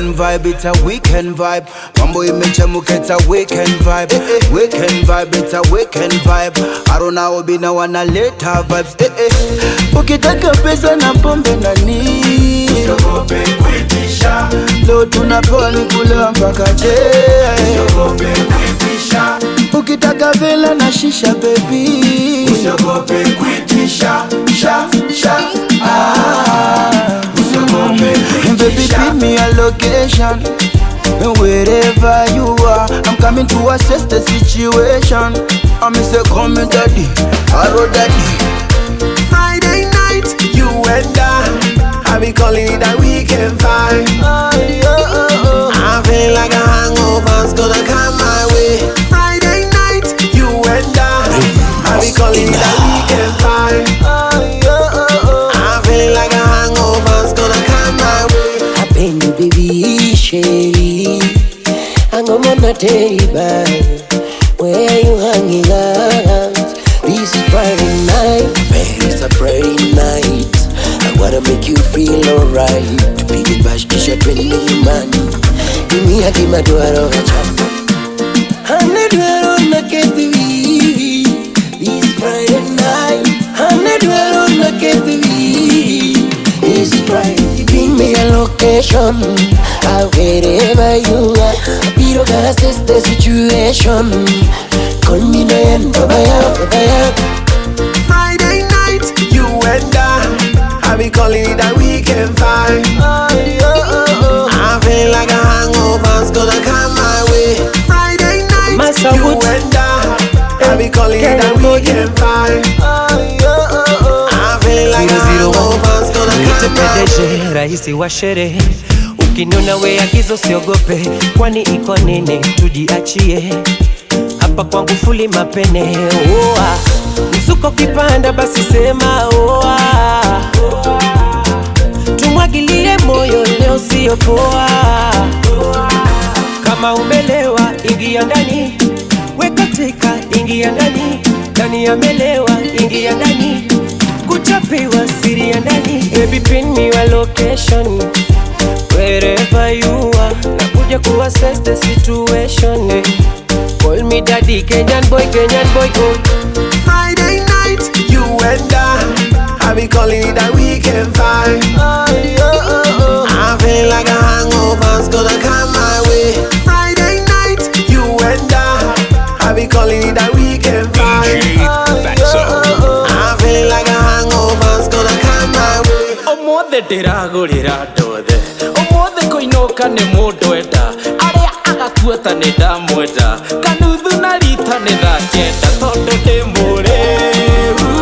weekend vibe, it's a weekend vibe. Mambo imechemuka, it's a weekend vibe. Weekend vibe, it's a weekend vibe. Arona obina wana later vibes. Ukitaka pesa na pombe na nini, usiogope kuitisha. Leo tunapewa ni kulewa mpaka je, usiogope kuitisha. Ukitaka vela na shisha baby, usiogope kuitisha. Usiogope baby, give me a location. And wherever you are, I'm coming to assess the situation. I'm say come daddy, hello daddy. Friday night, you and I be calling it a weekend vibe. I feel like a hangover's gonna come my way. Friday night, you and I be calling it a weekend vibe. I feel like a hangover's gonna come my way. I bend you baby, shady. I'm gonna tell you back. Where you hanging out? This is Friday night, man, it's a Friday night. I wanna make you feel alright. To be the bash, kisha 20 million money. Give me a game, I do it on a chapter. I'm not doing on the KTV. This Friday night, I'm not doing on the KTV. This Friday, bring me a location. Wherever you are, we don't gotta assess the situation. Call me no end, Friday night, you and I be calling it a weekend vibe. I feel like a hangover's gonna come my way. Friday night, you and I be calling it a weekend vibe. I feel like a hangover's gonna come my way. Rahisi wa sherehe, ukiniona we agizo siogope, kwani iko nini, tujiachie hapa kwangu fuli mapene. Oa msuko kipanda basi sema oa, tumwagilie moyo leo sio poa. Kama umelewa ingia ndani, weka teka ingia ndani, ndani ya melewa ingia ndani, kuchapiwa siri ya ndani. Baby pin me your location, wherever you are, nakuja ku assess the situation. Call me daddy, Kenyan boy, oh. Friday night, you and I be calling it a weekend vibe. I feel like a hangover's gonna come my way. Friday night, you and I be calling it a weekend vibe. I feel like a hangover's gonna come my way. Omothe ndiragurira ndothe, omothe koinoka ni mundu enda, aria agakuota ni ndamwenda, kanuthu na rita ni thakenda tondu ndi muriu.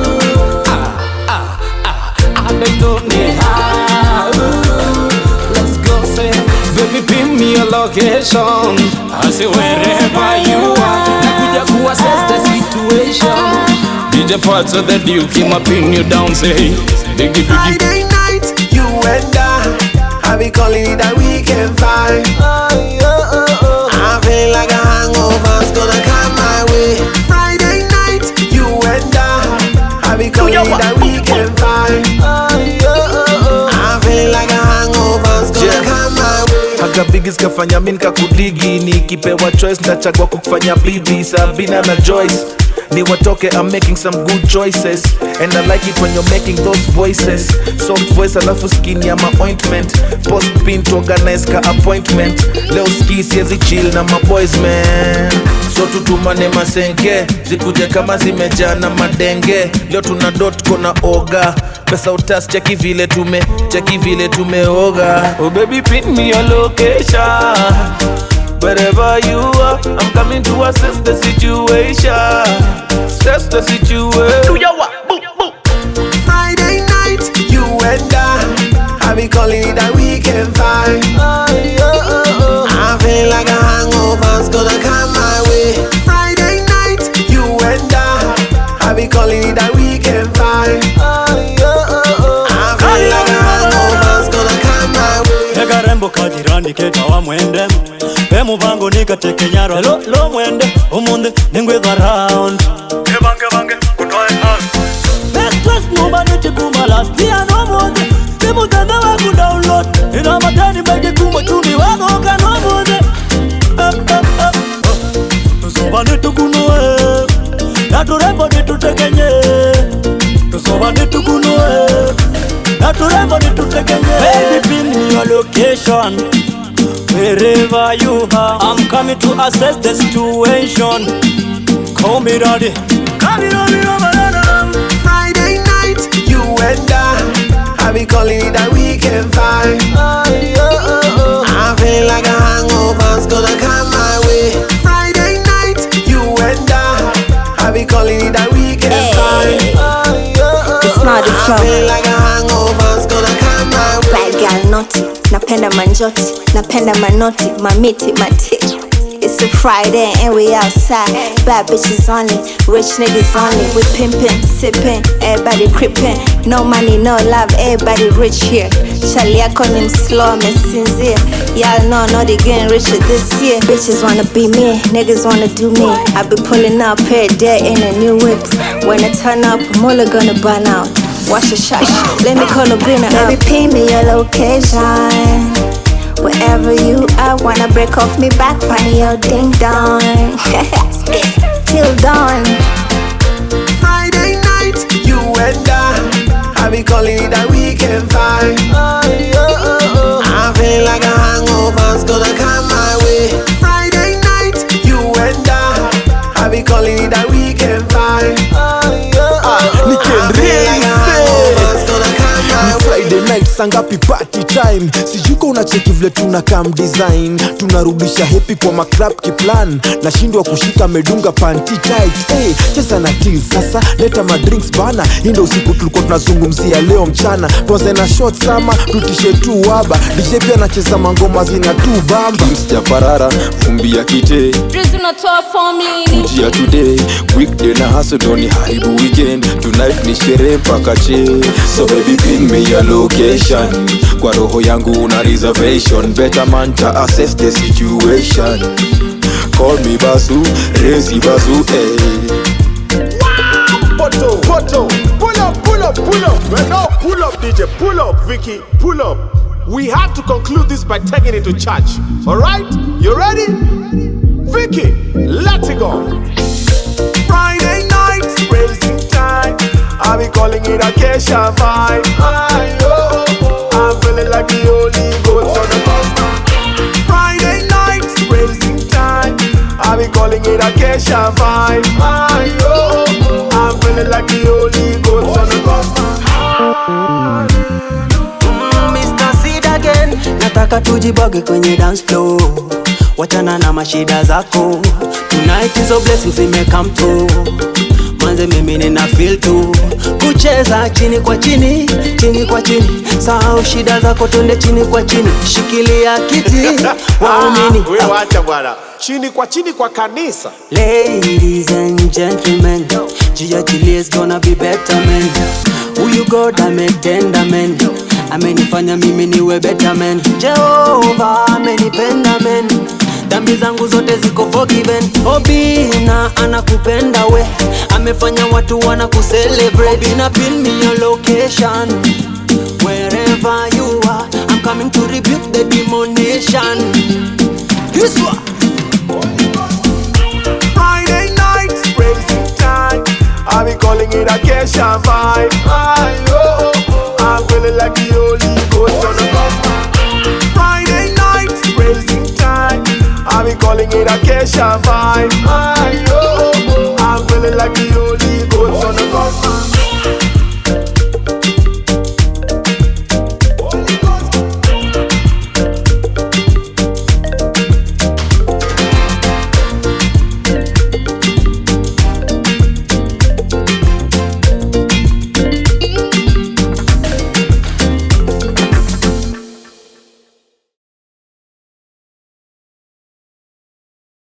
Andaitwo ni hau. Let's go say, baby pin me your location. I say wherever you are, nakuja ku assess the situation. DJ Fats of the Duke, him pin you down, say biggie. Friday night, you and I be calling it a weekend vibe. I feel like a hangover's gonna come my way. Friday night, you and I be calling it a weekend vibe. I feel like a hangover's gonna come my way. Haga bigis kafanya min kakudigi, nikipewa choice ndachagua kufanya bibi. Sabina na Joyce ni watoke, I'm making some good choices, and I like it when you're making those voices. Soft voice alafu skin ya ma ointment, post pin to organize ka appointment. Leo ski siezi chill na ma boys man, so tutumane masenke zikuje kama zimejaa na madenge. Leo tuna dot kona oga, pesa utas cheki vile tumeoga. Oh baby pin me your location, wherever you are, I'm coming to assess the situation. Assess the situation. Do your what? Boom, boom. Friday night, you and I be calling it a weekend vibe. I feel like a hangover's gonna come my way. Friday night, you and I be calling it a weekend vibe. I feel like a hangover's gonna come my way. Ega rembo kajirani keta wa mwende, pemu vango nikateke nyara lo mwende, umunde ningwith around. Bange kutoe house. Best class nobody chikuma last year no mwende, simu tanda wa kudownload. Ina matani bege kuma chuni Wherever you are, I'm coming to assess the situation. Call me daddy. Friday night, you and I be calling it a weekend vibe. I feel like a hangover's gonna come my way. Friday night, you and I be calling it a weekend vibe. I feel like a hangover's gonna come my way. Bad girl naughty, napenda manjoti, napenda manoti, mamiti, matiti. It's a Friday and we outside. Bad bitches only, rich niggas only. We pimpin', sippin', everybody creepin'. No money, no love, everybody rich here. Charlie, I call him slow, me sincere. Y'all know they getting richer this year. Bitches wanna be me, niggas wanna do me. I be pulling up here, there in a new whip. When I turn up, I'm only gonna burn out. Watch the shot, let me call a winner up. Baby, pin me your location. Wherever you are, wanna break off me back, find your ding dong. Till dawn. Friday night, you and I be calling it a weekend vibe. I feel like a hangover's gonna come my way. Friday night, you and I be calling it a weekend vibe. I feel like a hangover's gonna come my way. Friday night sangapi party time. Sijuko unacheki vile tuna cam design. Tunarudisha happy kwa maclub kiplan. Nashindwa kushika medunga panty tight. Hey, cheza na tease sasa, leta ma drinks bana. Hii ndio usiku tulikuwa tunazungumzia leo mchana. Tuanze na shot sama, tutishe tu waba. DJ pia anacheza mangoma zina tu bamba. Msja parara, vumbi ya kite Drizzle unatoa form lini Ujia today, weekday na hustle doni haribu weekend. Tonight ni sherehe mpaka che. So baby pin me your location. Kwa roho yangu una reservation. Better man to assess the situation. Call me Basu, Rezi Basu, hey. Poto, pull up. Well, no, pull up, DJ, pull up, Vicky, pull up. We have to conclude this by taking it to church. Alright? You ready? Vicky, let's go. Friday night, praising time. I be calling it a Kesha vibe. I'm feeling like the Holy Ghost on the bus. Friday night, praising time. I be calling it a Kesha vibe. I'm feeling like the Holy Ghost on the bus. Mr. Seed again, nataka tujibage kwenye dance floor. Wachana na mashida zako. Tonight hizo blessings zimecome through. Manze mimi nina feel tu. Kucheza chini kwa chini, chini kwa chini. Sahau shida zako, twende chini kwa chini. Shikilia kiti, waumini. Wewe wacha bwana. Chini kwa kanisa. Ladies and gentlemen, jiachilie, it's gonna be better man. Huyu God ametenda man, amenifanya mimi niwe better man. Jehova amenipenda man, dhambi zangu zote ziko forgiven. Obina anakupenda we, amefanya watu wana kucelebrate. Obina pin me your location. Wherever you are, I'm coming to rebuke the demonation. This one. Friday night, praising time. I be calling it a Kesha vibe. I'm feeling like the Holy Ghost on the